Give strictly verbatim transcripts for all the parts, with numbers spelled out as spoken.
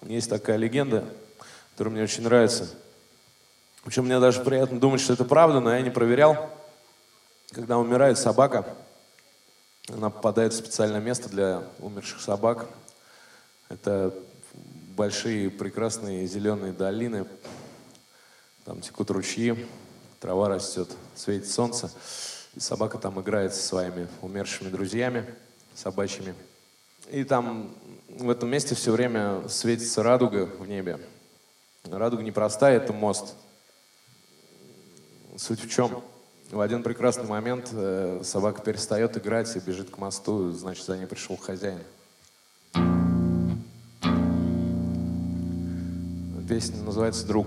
Есть такая легенда, которая мне очень нравится. Причем мне даже приятно думать, что это правда, но я не проверял. Когда умирает собака, она попадает в специальное место для умерших собак. Это большие прекрасные зеленые долины. Там текут ручьи, трава растет, светит солнце. И собака там играет со своими умершими друзьями собачьими. И там в этом месте все время светится радуга в небе. Радуга непростая, это мост. Суть в чем? В один прекрасный момент э, собака перестает играть и бежит к мосту, значит, за ней пришел хозяин. Песня называется «Друг».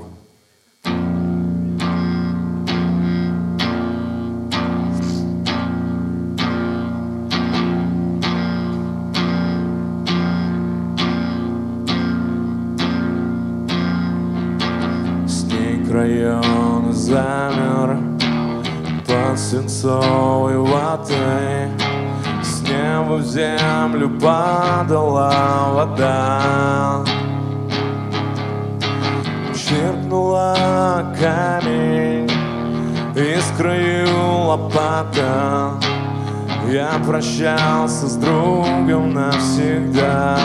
Снег района замер под свинцовой ватой. С неба в землю падала вода. Черкнула камень, искрою лопата. Я прощался с другом навсегда.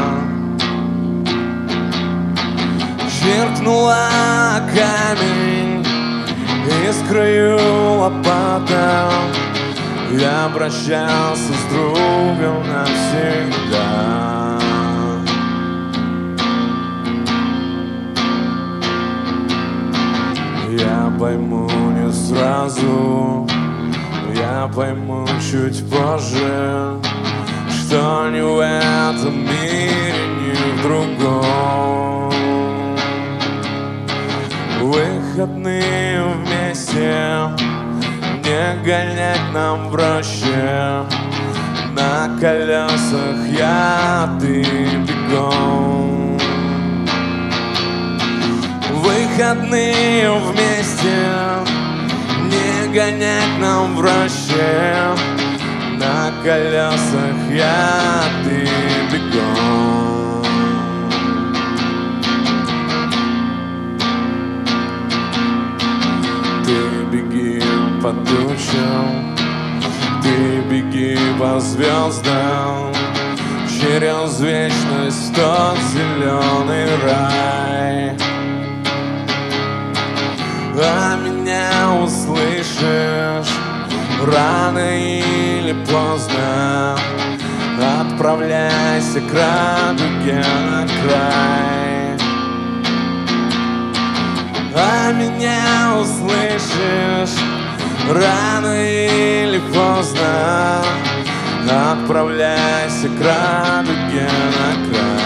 Черкнула камень, искрою лопата. Я прощался с другом навсегда. Я пойму не сразу, я пойму чуть позже, что ни в этом мире, ни в другом. Выходные вместе, не гонять нам проще. На колесах я, ты бегом. Выходные вместе, не гонять нам проще. На колесах я, ты бегом. Ты беги по тучам, ты беги по звездам, через вечность в тот зеленый рай. А меня услышишь рано или поздно. Отправляйся к радуге на край. А меня услышишь рано или поздно. Отправляйся к радуге на край.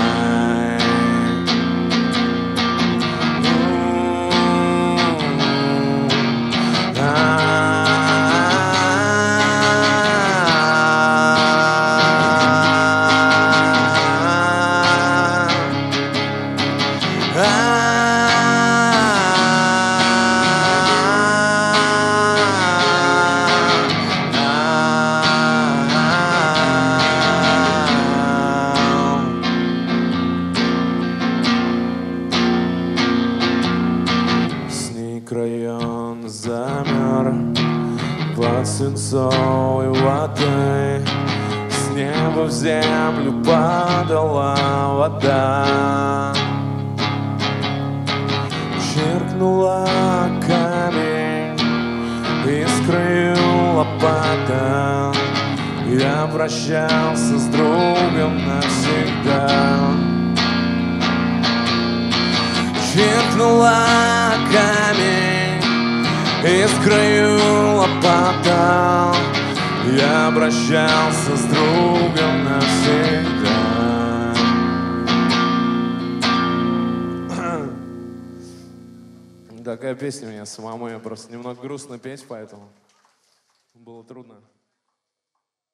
Район замер под свинцовой ватой. С неба в землю падала вода. Черкнула камень, искрою лопата. Я прощался с другом навсегда. Черкнула камень, искрою лопата. Я прощался с другом навсегда. Такая песня у меня самому, я просто немного грустно петь, поэтому было трудно.